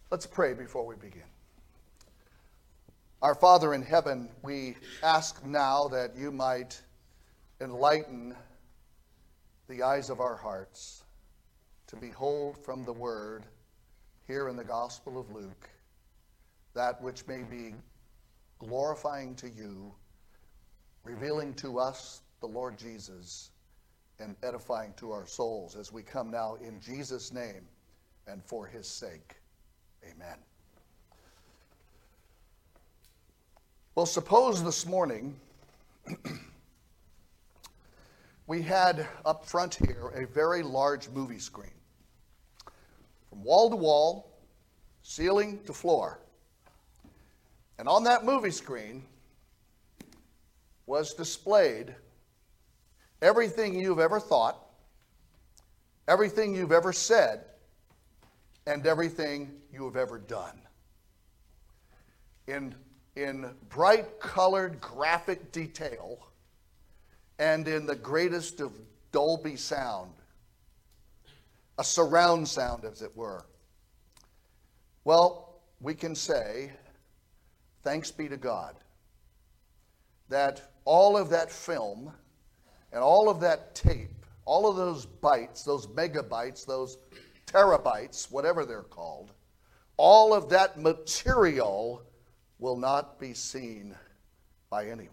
Let's pray before we begin. Our Father in heaven, we ask now that you might enlighten the eyes of our hearts to behold from the Word here in the Gospel of Luke that which may be glorifying to you, revealing to us the Lord Jesus, and edifying to our souls as we come now in Jesus' name and for his sake. Amen. Well, suppose this morning we had up front here a very large movie screen. From wall to wall, ceiling to floor. And on that movie screen was displayed everything you've ever thought, everything you've ever said, and everything you have ever done. In bright colored graphic detail and in the greatest of Dolby sound, a surround sound as it were. Well, we can say, thanks be to God, that all of that film and all of that tape, all of those bytes, those megabytes, those terabytes, whatever they're called, all of that material will not be seen by anyone.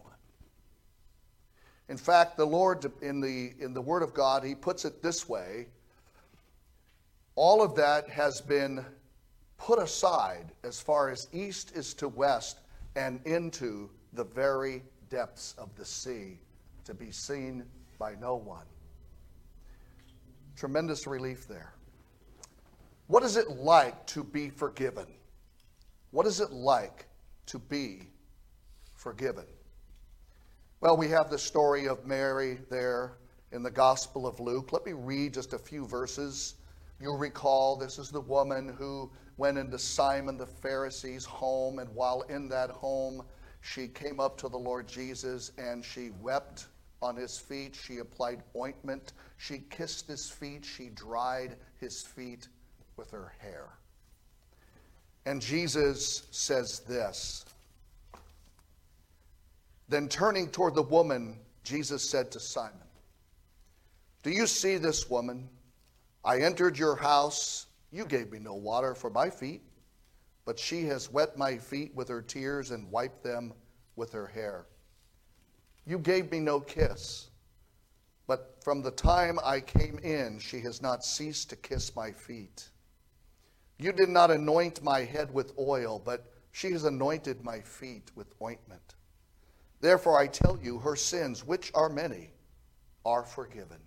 In fact, the Lord, in the Word of God, he puts it this way: all of that has been put aside as far as east is to west and into the very depths of the sea to be seen by no one. Tremendous relief there. What is it like to be forgiven? What is it like to be forgiven? Well, we have the story of Mary there in the Gospel of Luke. Let me read just a few verses. You'll recall this is the woman who went into Simon the Pharisee's home, and while in that home, she came up to the Lord Jesus and she wept on his feet. She applied ointment. She kissed his feet. She dried his feet with her hair. And Jesus says this. Then turning toward the woman, Jesus said to Simon, "Do you see this woman? I entered your house. You gave me no water for my feet, but she has wet my feet with her tears and wiped them with her hair. You gave me no kiss, but from the time I came in, she has not ceased to kiss my feet. You did not anoint my head with oil, but she has anointed my feet with ointment. Therefore I tell you, her sins, which are many, are forgiven.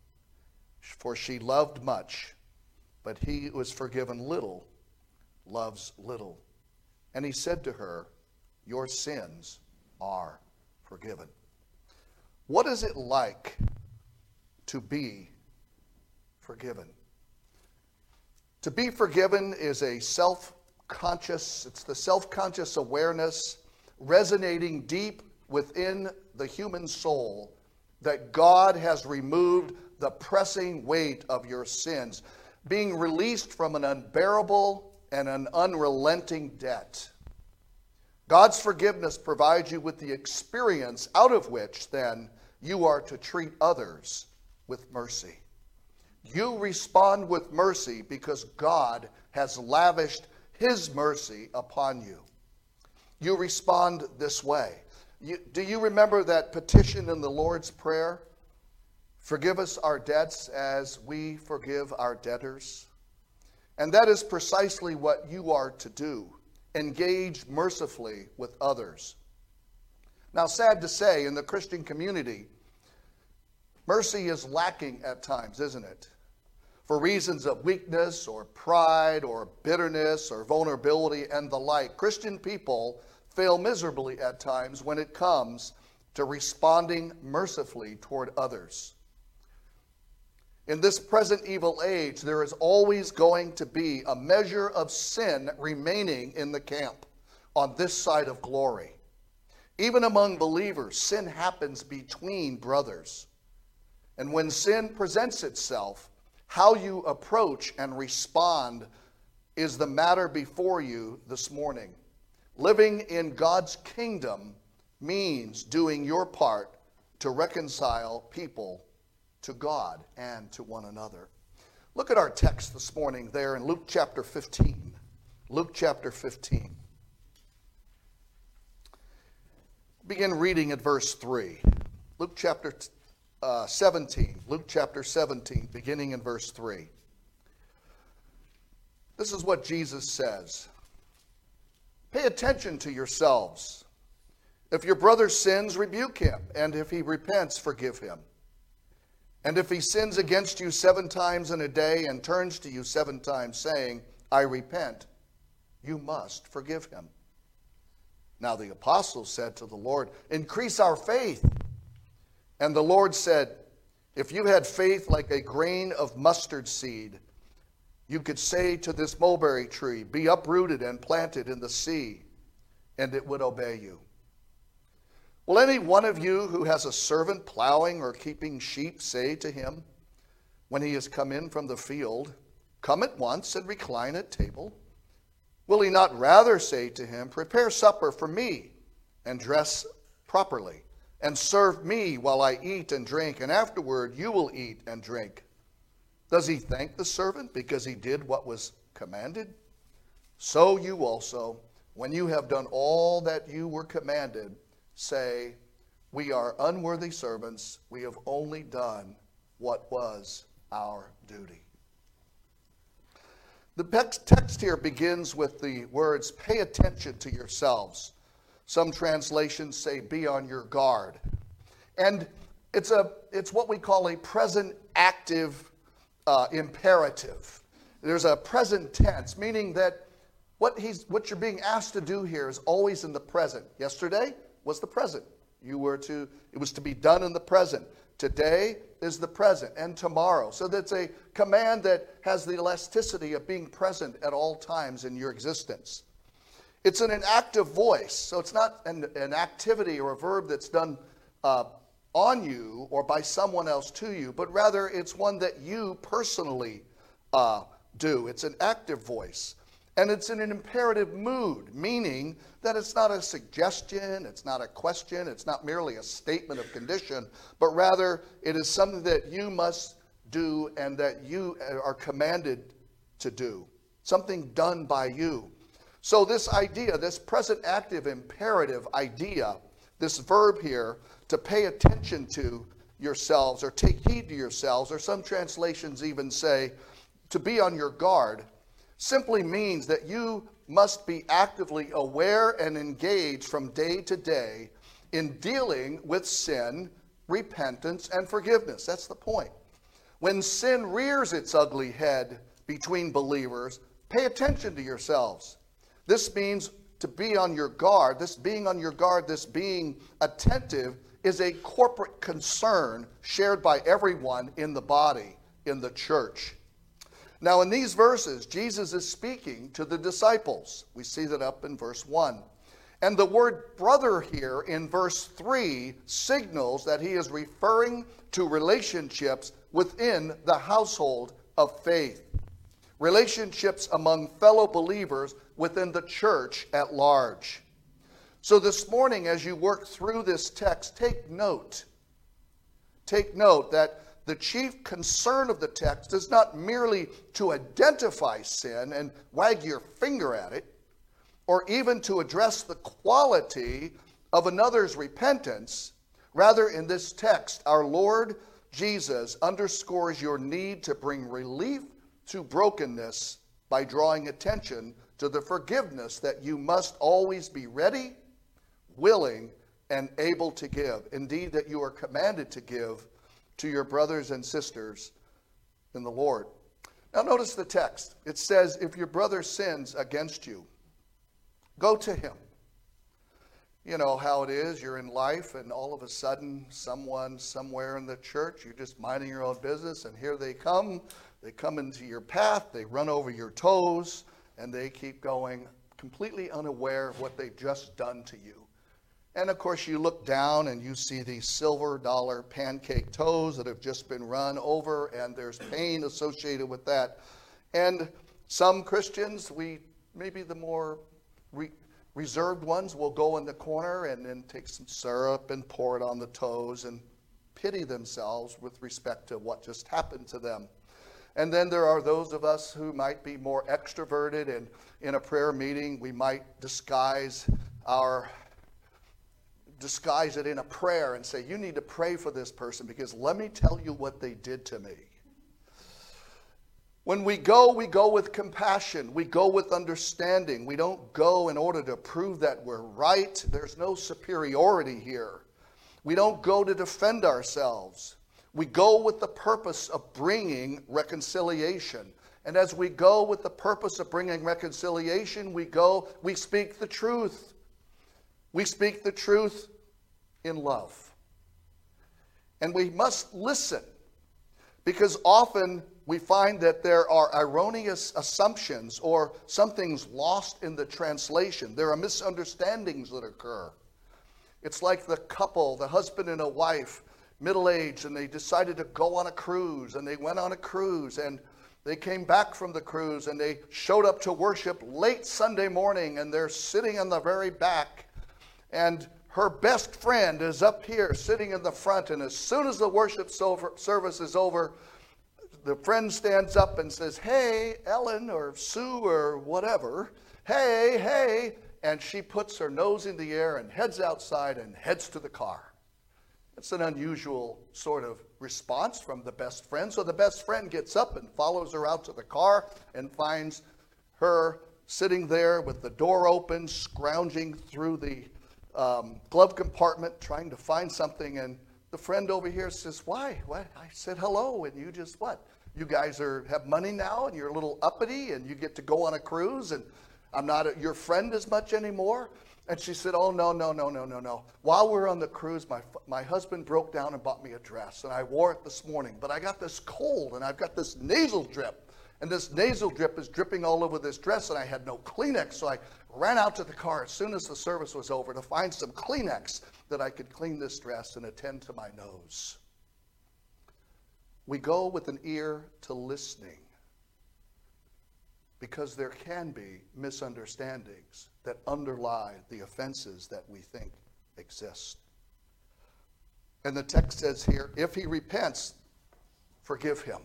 For she loved much, but he who is forgiven little loves little." And he said to her, "Your sins are forgiven." What is it like to be forgiven? To be forgiven is a self-conscious, it's the self-conscious awareness resonating deep within the human soul that God has removed the pressing weight of your sins, being released from an unbearable and an unrelenting debt. God's forgiveness provides you with the experience out of which then you are to treat others with mercy. You respond with mercy because God has lavished his mercy upon you. You respond this way. Do you remember that petition in the Lord's Prayer? Forgive us our debts as we forgive our debtors. And that is precisely what you are to do. Engage mercifully with others. Now, sad to say, in the Christian community, mercy is lacking at times, isn't it? For reasons of weakness or pride or bitterness or vulnerability and the like, Christian people fail miserably at times when it comes to responding mercifully toward others. In this present evil age, there is always going to be a measure of sin remaining in the camp on this side of glory. Even among believers, sin happens between brothers. And when sin presents itself, how you approach and respond is the matter before you this morning. Living in God's kingdom means doing your part to reconcile people to God and to one another. Look at our text this morning there in Luke chapter 15. Luke chapter 15. Begin reading at verse 3. Luke chapter 17. Luke chapter 17, beginning in verse 3. This is what Jesus says. Pay attention to yourselves. If your brother sins, rebuke him, and if he repents, forgive him. And if he sins against you 7 times in a day and turns to you 7 times, saying, I repent, you must forgive him. Now the apostles said to the Lord, increase our faith. And the Lord said, if you had faith like a grain of mustard seed, you could say to this mulberry tree, be uprooted and planted in the sea, and it would obey you. Will any one of you who has a servant plowing or keeping sheep say to him, when he has come in from the field, come at once and recline at table? Will he not rather say to him, prepare supper for me and dress properly, and serve me while I eat and drink, and afterward you will eat and drink? Does he thank the servant because he did what was commanded? So you also, when you have done all that you were commanded, say, we are unworthy servants. We have only done what was our duty. The text here begins with the words, pay attention to yourselves. Some translations say, be on your guard. And it's what we call a present active imperative. There's a present tense, meaning that what you're being asked to do here is always in the present. Yesterday was the present. It was to be done in the present. Today is the present, and tomorrow. So that's a command that has the elasticity of being present at all times in your existence. It's in an active voice, so it's not an activity or a verb that's done on you or by someone else to you, but rather it's one that you personally do. It's an active voice. And it's in an imperative mood, meaning that it's not a suggestion, it's not a question, it's not merely a statement of condition, but rather it is something that you must do and that you are commanded to do, something done by you. So this idea, this present active imperative idea, this verb here, to pay attention to yourselves or take heed to yourselves, or some translations even say to be on your guard, simply means that you must be actively aware and engaged from day to day in dealing with sin, repentance, and forgiveness. That's the point. When sin rears its ugly head between believers, pay attention to yourselves. This means to be on your guard. This being on your guard, this being attentive, is a corporate concern shared by everyone in the body, in the church. Now, in these verses, Jesus is speaking to the disciples. We see that up in verse 1. And the word brother here in verse 3 signals that he is referring to relationships within the household of faith, relationships among fellow believers within the church at large. So this morning, as you work through this text, take note that the chief concern of the text is not merely to identify sin and wag your finger at it, or even to address the quality of another's repentance. Rather, in this text, our Lord Jesus underscores your need to bring relief to brokenness by drawing attention to the forgiveness that you must always be ready, willing, and able to give. Indeed, that you are commanded to give to your brothers and sisters in the Lord. Now notice the text. It says, if your brother sins against you, go to him. You know how it is, you're in life and all of a sudden someone somewhere in the church, you're just minding your own business, and here they come into your path, they run over your toes, and they keep going, completely unaware of what they've just done to you. And of course, you look down and you see these silver dollar pancake toes that have just been run over, and there's pain associated with that. And Some Christians, maybe the more reserved ones, will go in the corner and then take some syrup and pour it on the toes and pity themselves with respect to what just happened to them. And then there are those of us who might be more extroverted, and in a prayer meeting we might disguise it in a prayer and say, you need to pray for this person because let me tell you what they did to me. When we go with compassion. We go with understanding. We don't go in order to prove that we're right. There's no superiority here. We don't go to defend ourselves. We go with the purpose of bringing reconciliation. And as we go with the purpose of bringing reconciliation, we speak the truth. We speak the truth in love. And we must listen, because often we find that there are erroneous assumptions or something's lost in the translation. There are misunderstandings that occur. It's like the couple, the husband and a wife, middle-aged, and they decided to go on a cruise, and they went on a cruise, and they came back from the cruise, and they showed up to worship late Sunday morning, and they're sitting in the very back, and her best friend is up here sitting in the front, and as soon as the worship service is over, the friend stands up and says, hey, Ellen or Sue or whatever, hey, and she puts her nose in the air and heads outside and heads to the car. It's an unusual sort of response from the best friend. So the best friend gets up and follows her out to the car and finds her sitting there with the door open, scrounging through the glove compartment, trying to find something. And the friend over here says, why? What? I said hello, and you just what? You guys have money now, and you're a little uppity, and you get to go on a cruise, and I'm not your friend as much anymore. And she said, oh, no. While we're on the cruise, my husband broke down and bought me a dress, and I wore it this morning. But I got this cold, and I've got this nasal drip, and this nasal drip is dripping all over this dress, and I had no Kleenex, so I ran out to the car as soon as the service was over to find some Kleenex that I could clean this dress and attend to my nose. We go with an ear to listening, because there can be misunderstandings that underlie the offenses that we think exist. And the text says here, if he repents, forgive him.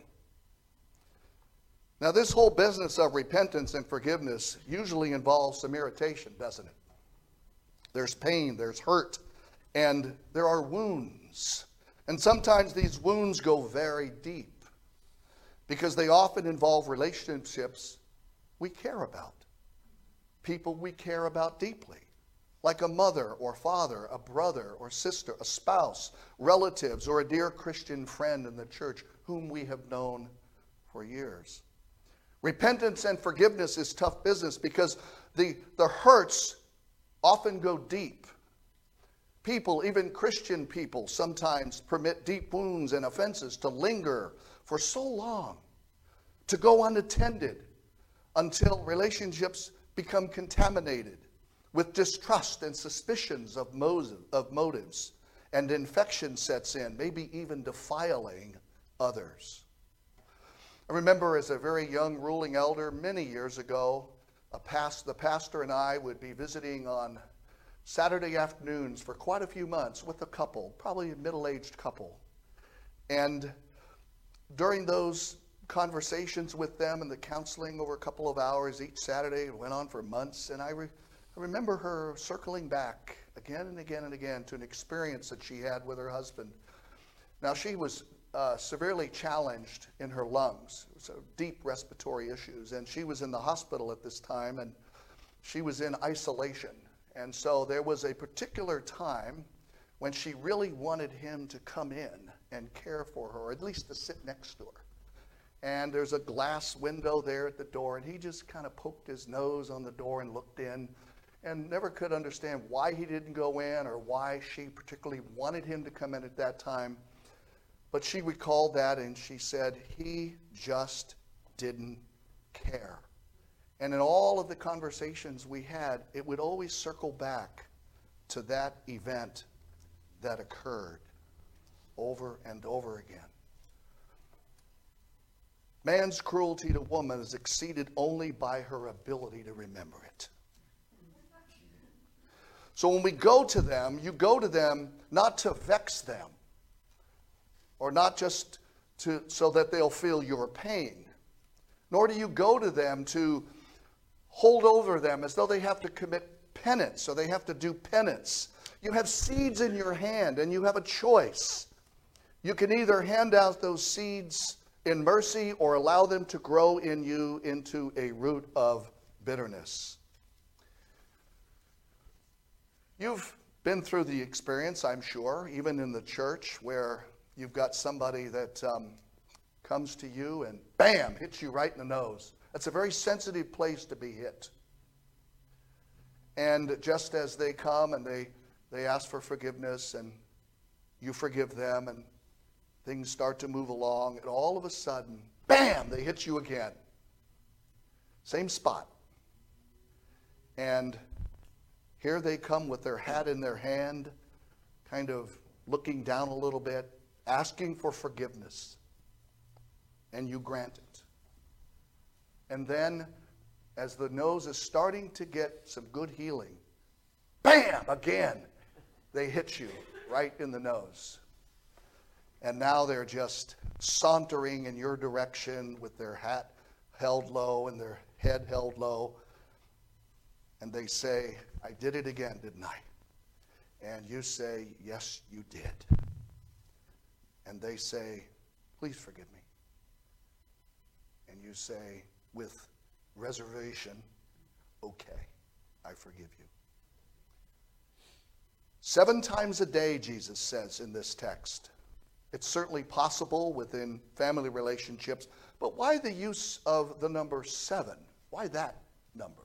Now, this whole business of repentance and forgiveness usually involves some irritation, doesn't it? There's pain, there's hurt, and there are wounds. And sometimes these wounds go very deep because they often involve relationships we care about, people we care about deeply, like a mother or father, a brother or sister, a spouse, relatives, or a dear Christian friend in the church whom we have known for years. Repentance and forgiveness is tough business because the hurts often go deep. People, even Christian people, sometimes permit deep wounds and offenses to linger for so long, to go unattended, until relationships become contaminated with distrust and suspicions of motives, and infection sets in, maybe even defiling others. I remember as a very young ruling elder many years ago, the pastor and I would be visiting on Saturday afternoons for quite a few months with a couple, probably a middle-aged couple. And during those conversations with them and the counseling over a couple of hours each Saturday, it went on for months, and I remember her circling back again and again and again to an experience that she had with her husband. Now, she was severely challenged in her lungs, so deep respiratory issues, and she was in the hospital at this time, and she was in isolation. And so there was a particular time when she really wanted him to come in and care for her, or at least to sit next to her. And there's a glass window there at the door, and he just kind of poked his nose on the door and looked in, and never could understand why he didn't go in or why she particularly wanted him to come in at that time. But she recalled that, and she said, he just didn't care. And in all of the conversations we had, it would always circle back to that event that occurred over and over again. Man's cruelty to woman is exceeded only by her ability to remember it. So when we go to them, you go to them not to vex them, or not just so that they'll feel your pain, nor do you go to them to hold over them as though they have to commit penance or they have to do penance. You have seeds in your hand and you have a choice. You can either hand out those seeds in mercy or allow them to grow in you into a root of bitterness. You've been through the experience, I'm sure, even in the church, where you've got somebody that comes to you and bam, hits you right in the nose. That's a very sensitive place to be hit. And just as they come and they ask for forgiveness and you forgive them and things start to move along, and all of a sudden, bam, they hit you again. Same spot. And here they come with their hat in their hand, kind of looking down a little bit, asking for forgiveness. And you grant it. And then, as the nose is starting to get some good healing, bam, again, they hit you right in the nose. And now they're just sauntering in your direction with their hat held low and their head held low. And they say, I did it again, didn't I? And you say, yes, you did. And they say, please forgive me. And you say, with reservation, okay, I forgive you. 7 times a day, Jesus says in this text. It's certainly possible within family relationships, but why the use of the number 7? Why that number?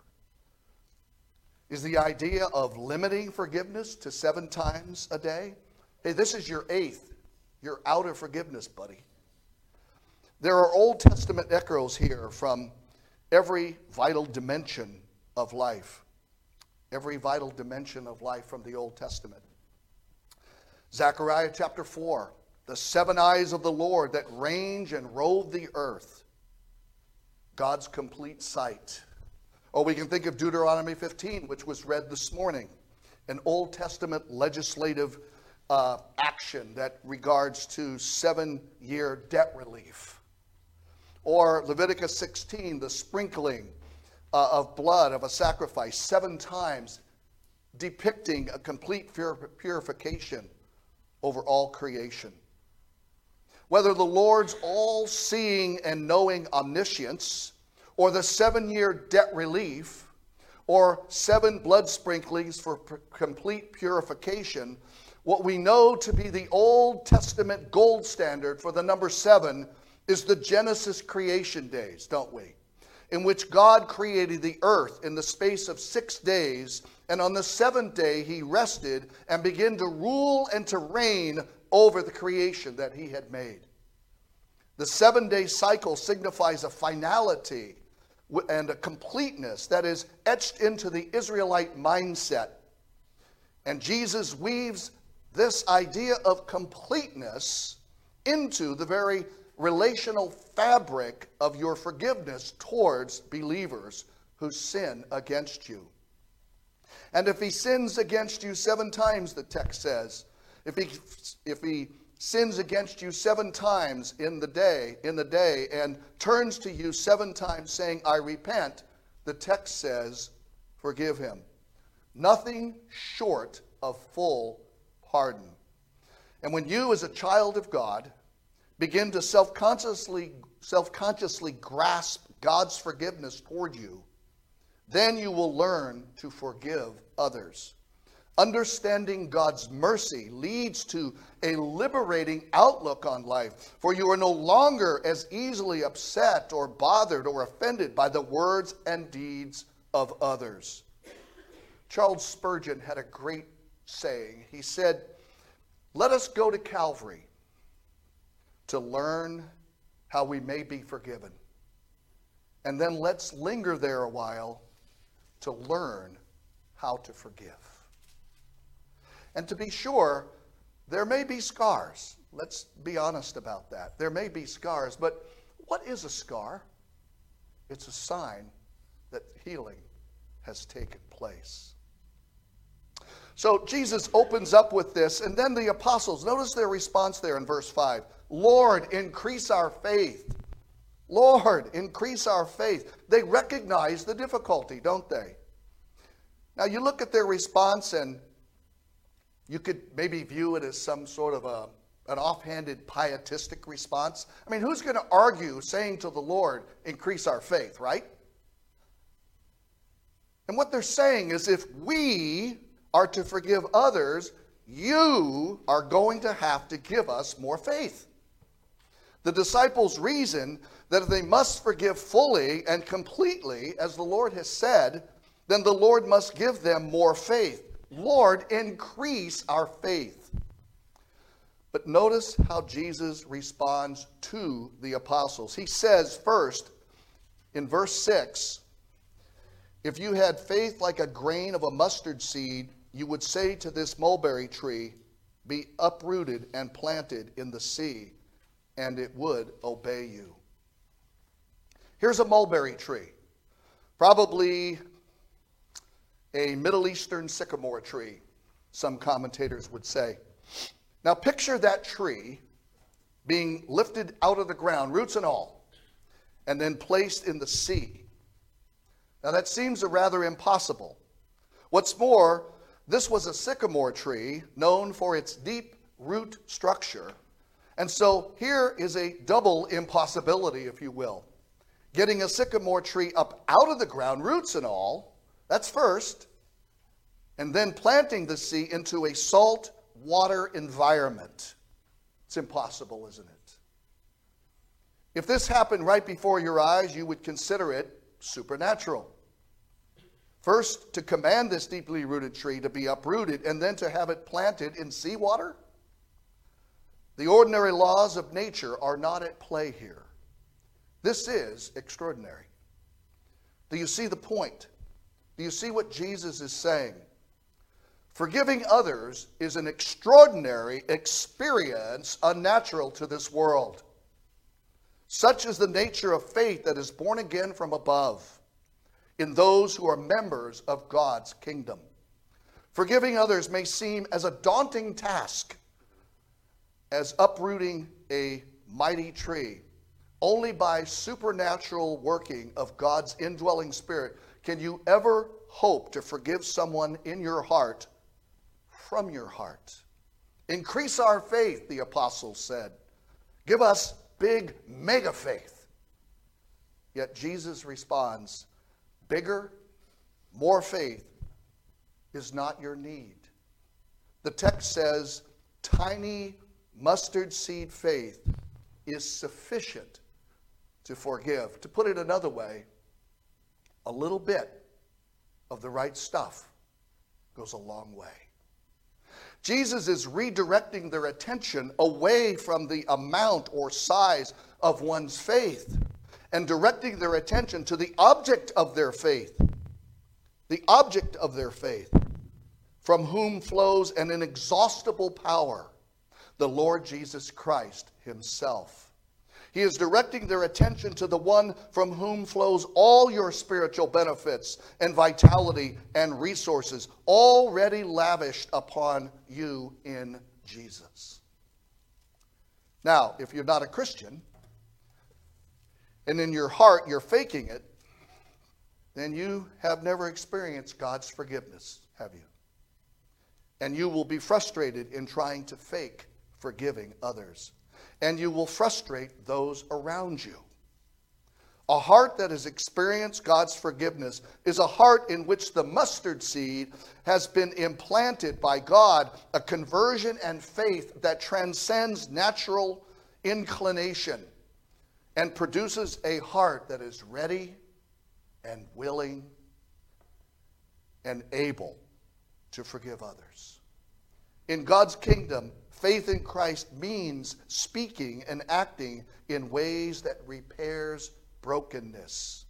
Is the idea of limiting forgiveness to 7 times a day? Hey, this is your 8th. You're out of forgiveness, buddy. There are Old Testament echoes here from every vital dimension of life. Every vital dimension of life from the Old Testament. Zechariah chapter 4. The 7 eyes of the Lord that range and rove the earth. God's complete sight. Or we can think of Deuteronomy 15, which was read this morning. An Old Testament legislative action that regards to 7-year debt relief. Or Leviticus 16, the sprinkling of blood of a sacrifice 7 times, depicting a complete purification over all creation. Whether the Lord's all-seeing and knowing omniscience, or the 7-year debt relief, or 7 blood sprinklings for complete purification, what we know to be the Old Testament gold standard for the number 7 is the Genesis creation days, don't we? In which God created the earth in the space of 6 days, and on the 7th day he rested and began to rule and to reign over the creation that he had made. The 7-day cycle signifies a finality and a completeness that is etched into the Israelite mindset. And Jesus weaves this idea of completeness into the very relational fabric of your forgiveness towards believers who sin against you. And if he sins against you 7 times, the text says, if he sins against you 7 times in the day and turns to you 7 times saying, I repent, the text says, forgive him. Nothing short of full pardon. And when you as a child of God begin to self-consciously grasp God's forgiveness toward you, then you will learn to forgive others. Understanding God's mercy leads to a liberating outlook on life, for you are no longer as easily upset or bothered or offended by the words and deeds of others. Charles Spurgeon had a great saying. He said, let us go to Calvary to learn how we may be forgiven. And then let's linger there a while to learn how to forgive. And to be sure, there may be scars. Let's be honest about that. There may be scars, but What is a scar? It's a sign that healing has taken place. So Jesus opens up with this, and then the apostles, notice their response there in verse 5. Lord, increase our faith. Lord, increase our faith. They recognize the difficulty, don't they? Now you look at their response, and you could maybe view it as some sort of an offhanded pietistic response. I mean, who's going to argue saying to the Lord, increase our faith, right? And what they're saying is, if we are to forgive others, you are going to have to give us more faith. The disciples reason that if they must forgive fully and completely, as the Lord has said, then the Lord must give them more faith. Lord, increase our faith. But notice how Jesus responds to the apostles. He says first, in verse 6, if you had faith like a grain of a mustard seed, you would say to this mulberry tree, be uprooted and planted in the sea, and it would obey you. Here's a mulberry tree, probably a Middle Eastern sycamore tree, some commentators would say. Now picture that tree being lifted out of the ground, roots and all, and then placed in the sea. Now that seems rather impossible. What's more, this was a sycamore tree known for its deep root structure. And so here is a double impossibility, if you will. Getting a sycamore tree up out of the ground, roots and all, that's first. And then planting the sea into a salt water environment. It's impossible, isn't it? If this happened right before your eyes, you would consider it supernatural. First, to command this deeply rooted tree to be uprooted, and then to have it planted in seawater? The ordinary laws of nature are not at play here. This is extraordinary. Do you see the point? Do you see what Jesus is saying? Forgiving others is an extraordinary experience unnatural to this world. Such is the nature of faith that is born again from above in those who are members of God's kingdom. Forgiving others may seem as a daunting task as uprooting a mighty tree. Only by supernatural working of God's indwelling spirit can you ever hope to forgive someone in your heart from your heart. Increase our faith, the apostles said. Give us big mega faith. Yet Jesus responds, bigger, more faith is not your need. The text says, tiny mustard seed faith is sufficient to forgive. To put it another way, a little bit of the right stuff goes a long way. Jesus is redirecting their attention away from the amount or size of one's faith and directing their attention to the object of their faith. The object of their faith, from whom flows an inexhaustible power, the Lord Jesus Christ himself. He is directing their attention to the one from whom flows all your spiritual benefits and vitality and resources, already lavished upon you in Jesus. Now, if you're not a Christian, and in your heart you're faking it, then you have never experienced God's forgiveness, have you? And you will be frustrated in trying to fake forgiving others. And you will frustrate those around you. A heart that has experienced God's forgiveness is a heart in which the mustard seed has been implanted by God, a conversion and faith that transcends natural inclination and produces a heart that is ready and willing and able to forgive others. In God's kingdom, faith in Christ means speaking and acting in ways that repairs brokenness.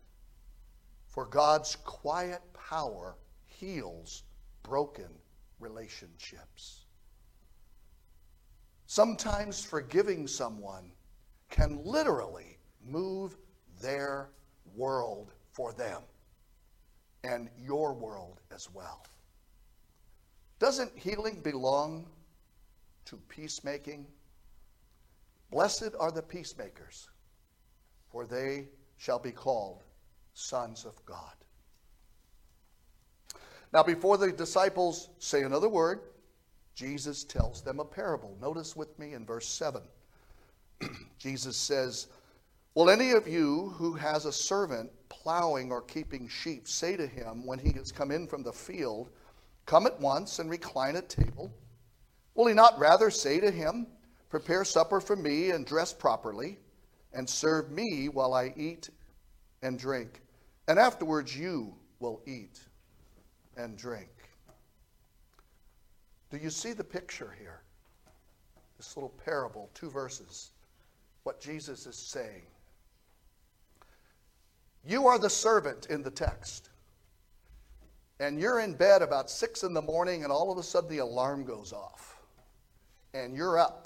For God's quiet power heals broken relationships. Sometimes forgiving someone can literally Move their world for them and your world as well. Doesn't healing belong to peacemaking? Blessed are the peacemakers, for they shall be called sons of God. Now, before the disciples say another word, Jesus tells them a parable. Notice with me in verse 7. Jesus says, "Will any of you who has a servant plowing or keeping sheep say to him when he has come in from the field, 'Come at once and recline at table'? Will he not rather say to him, 'Prepare supper for me and dress properly, and serve me while I eat and drink, and afterwards you will eat and drink'?" Do you see the picture here? This little parable, 2 verses, what Jesus is saying. You are the servant in the text. And you're in bed about 6 in the morning, and all of a sudden the alarm goes off. And you're up.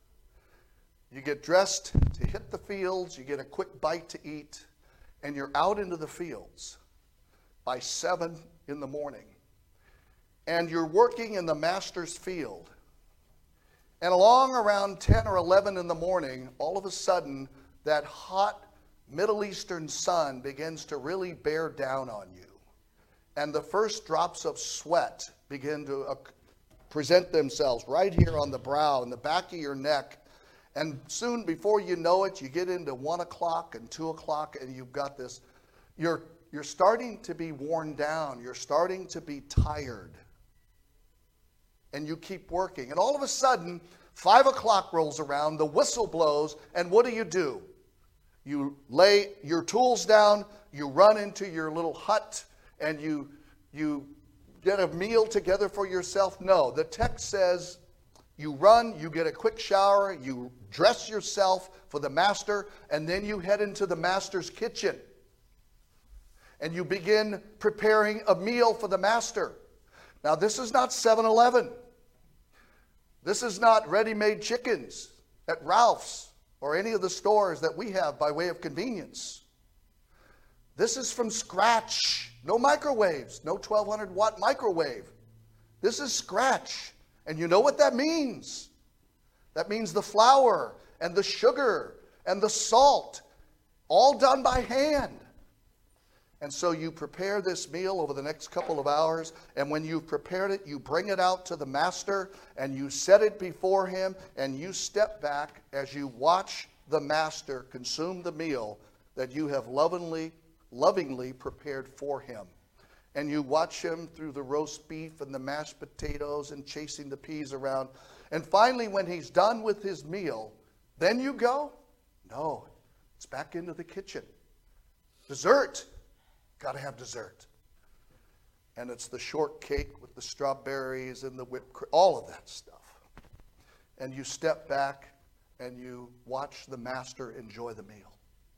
You get dressed to hit the fields, you get a quick bite to eat, and you're out into the fields by 7 in the morning. And you're working in the master's field. And along around 10 or 11 in the morning, all of a sudden, that hot Middle Eastern sun begins to really bear down on you. And the first drops of sweat begin to present themselves right here on the brow and the back of your neck. And soon, before you know it, you get into 1 o'clock and 2 o'clock, and you've got this, you're starting to be worn down. You're starting to be tired. And you keep working. And all of a sudden, 5 o'clock rolls around, the whistle blows, and what do? You lay your tools down, you run into your little hut, and you get a meal together for yourself. No, the text says you run, you get a quick shower, you dress yourself for the master, and then you head into the master's kitchen. And you begin preparing a meal for the master. Now, this is not 7-Eleven. This is not ready-made chickens at Ralph's or any of the stores that we have by way of convenience. This is from scratch. No microwaves, no 1,200-watt microwave. This is scratch. And you know what that means? That means the flour and the sugar and the salt, all done by hand. And so you prepare this meal over the next couple of hours, and when you've prepared it, you bring it out to the master, and you set it before him, and you step back as you watch the master consume the meal that you have lovingly prepared for him. And you watch him through the roast beef and the mashed potatoes and chasing the peas around. And finally, when he's done with his meal, then you go? No, it's back into the kitchen. Dessert. Got to have dessert. And it's the shortcake with the strawberries and the whipped cream, all of that stuff. And you step back and you watch the master enjoy the meal.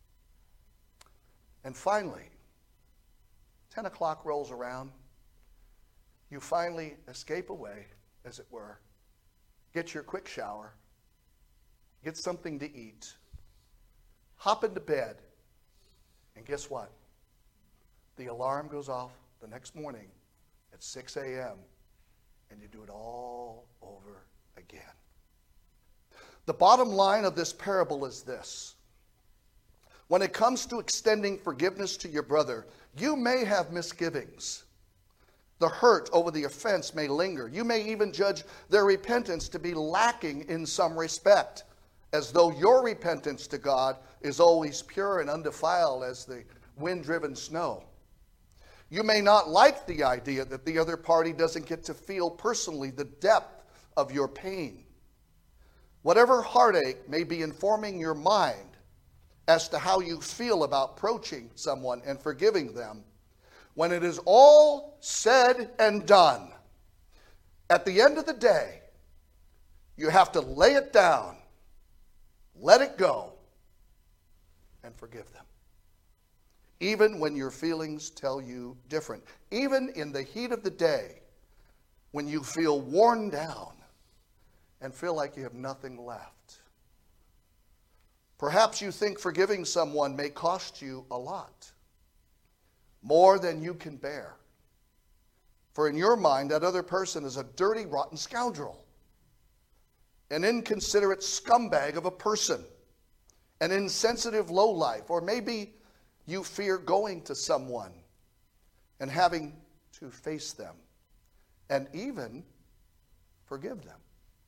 And finally, 10 o'clock rolls around. You finally escape away, as it were, get your quick shower, get something to eat, hop into bed, and guess what? The alarm goes off the next morning at 6 a.m., and you do it all over again. The bottom line of this parable is this. When it comes to extending forgiveness to your brother, you may have misgivings. The hurt over the offense may linger. You may even judge their repentance to be lacking in some respect, as though your repentance to God is always pure and undefiled as the wind-driven snow. You may not like the idea that the other party doesn't get to feel personally the depth of your pain. Whatever heartache may be informing your mind as to how you feel about approaching someone and forgiving them, when it is all said and done, at the end of the day, you have to lay it down, let it go, and forgive them. Even when your feelings tell you different. Even in the heat of the day, when you feel worn down and feel like you have nothing left. Perhaps you think forgiving someone may cost you a lot, more than you can bear. For in your mind, that other person is a dirty, rotten scoundrel, an inconsiderate scumbag of a person, an insensitive lowlife, or maybe you fear going to someone and having to face them and even forgive them.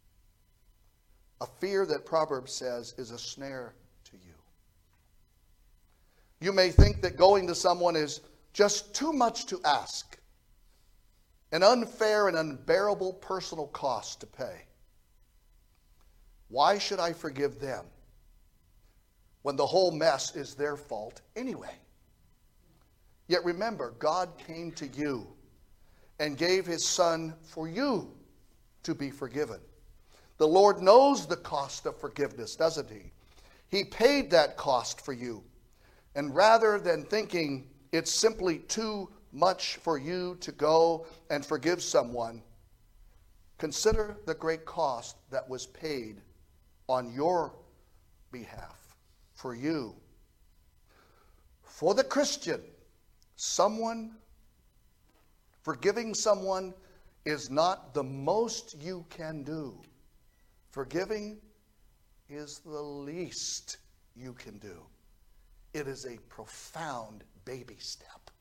A fear that Proverbs says is a snare to you. You may think that going to someone is just too much to ask, an unfair and unbearable personal cost to pay. Why should I forgive them when the whole mess is their fault anyway? Yet remember, God came to you and gave his Son for you to be forgiven. The Lord knows the cost of forgiveness, doesn't he? He paid that cost for you. And rather than thinking it's simply too much for you to go and forgive someone, consider the great cost that was paid on your behalf, for you. For the Christian, forgiving someone is not the most you can do. Forgiving is the least you can do. It is a profound baby step.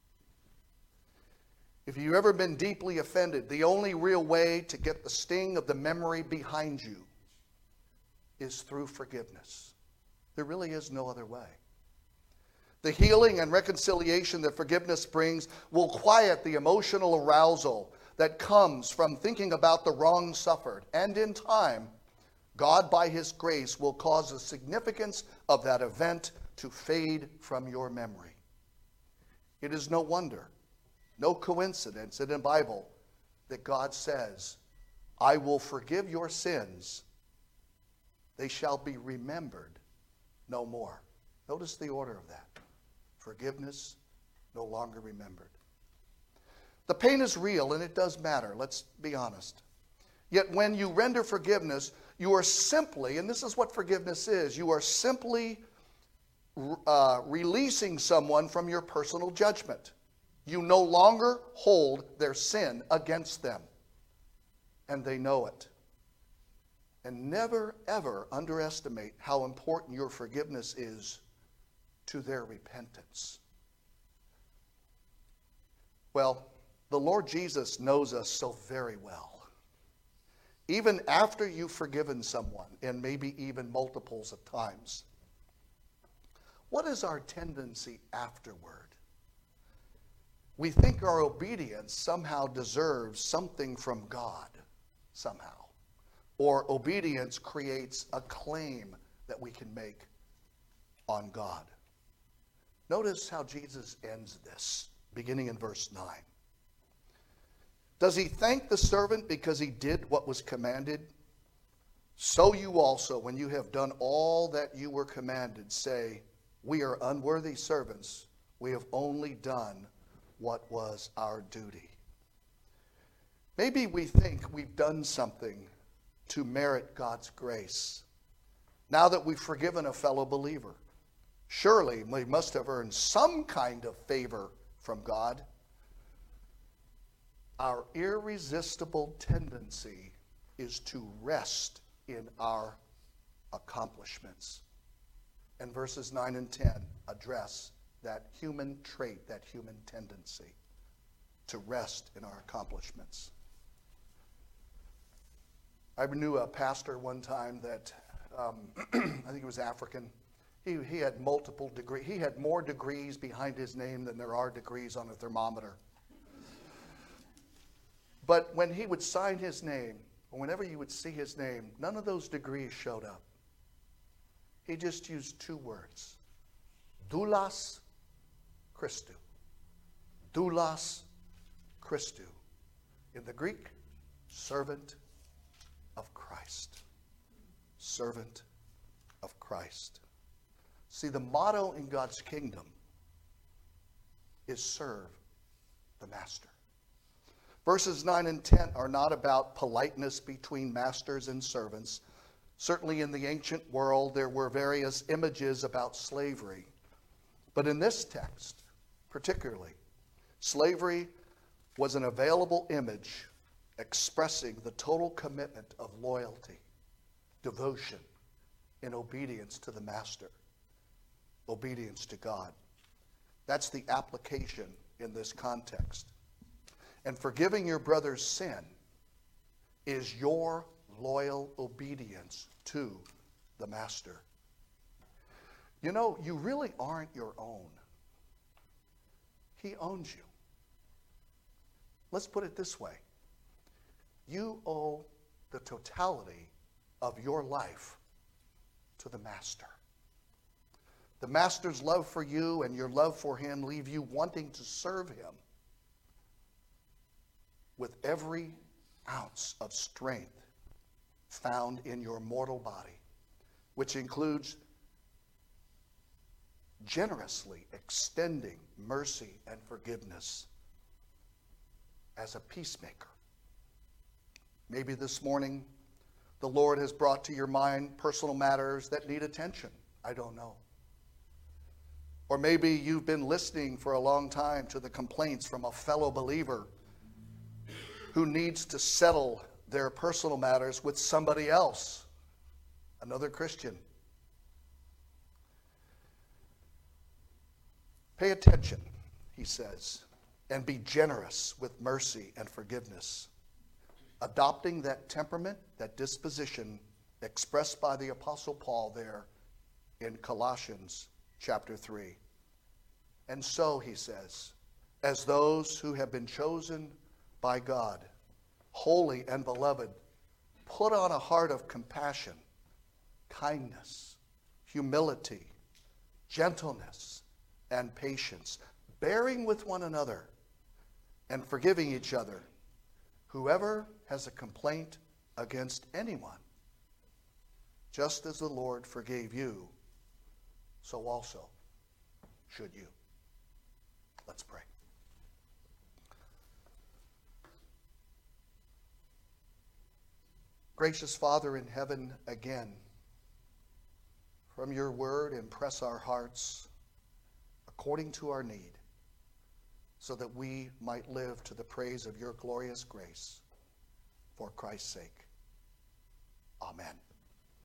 If you've ever been deeply offended, the only real way to get the sting of the memory behind you is through forgiveness. There really is no other way. The healing and reconciliation that forgiveness brings will quiet the emotional arousal that comes from thinking about the wrong suffered. And in time, God, by his grace, will cause the significance of that event to fade from your memory. It is no wonder, no coincidence in the Bible that God says, I will forgive your sins. They shall be remembered no more. Notice the order of that. Forgiveness, no longer remembered. The pain is real and it does matter, let's be honest. Yet when you render forgiveness, you are simply, and this is what forgiveness is, you are simply releasing someone from your personal judgment. You no longer hold their sin against them, and they know it. And never, ever underestimate how important your forgiveness is to their repentance. Well, the Lord Jesus knows us so very well. Even after you've forgiven someone, and maybe even multiples of times, what is our tendency afterward? We think our obedience somehow deserves something from God, somehow. Or obedience creates a claim that we can make on God. Notice how Jesus ends this, beginning in verse 9. Does he thank the servant because he did what was commanded? So you also, when you have done all that you were commanded, say, we are unworthy servants. We have only done what was our duty. Maybe we think we've done something to merit God's grace. Now that we've forgiven a fellow believer, surely we must have earned some kind of favor from God. Our irresistible tendency is to rest in our accomplishments. And verses 9 and 10 address that human trait, that human tendency to rest in our accomplishments. I knew a pastor one time that, I think he was African. He had multiple degrees. He had more degrees behind his name than there are degrees on a thermometer. But when he would sign his name, or whenever you would see his name, none of those degrees showed up. He just used two words. Doulos Christou. Doulos Christou. In the Greek, servant of Christ. Servant of Christ. See, the motto in God's kingdom is serve the master. Verses 9 and 10 are not about politeness between masters and servants, Certainly in the ancient world, there were various images about slavery. But in this text, particularly, slavery was an available image expressing the total commitment of loyalty, devotion, and obedience to the master, obedience to God. That's the application in this context. And forgiving your brother's sin is your loyal obedience to the master. You know, you really aren't your own. He owns you. Let's put it this way. You owe the totality of your life to the master. The master's love for you and your love for him leave you wanting to serve him with every ounce of strength found in your mortal body, which includes generously extending mercy and forgiveness as a peacemaker. Maybe this morning the Lord has brought to your mind personal matters that need attention. I don't know. Or maybe you've been listening for a long time to the complaints from a fellow believer who needs to settle their personal matters with somebody else, another Christian. Pay attention, he says, and be generous with mercy and forgiveness, adopting that temperament, that disposition expressed by the Apostle Paul there in Colossians chapter 3. And so, he says, as those who have been chosen by God, holy and beloved, put on a heart of compassion, kindness, humility, gentleness, and patience, bearing with one another and forgiving each other. Whoever has a complaint against anyone, just as the Lord forgave you, so also should you. Let's pray. Gracious Father in heaven, again, from your word, impress our hearts according to our need, so that we might live to the praise of your glorious grace. For Christ's sake. Amen.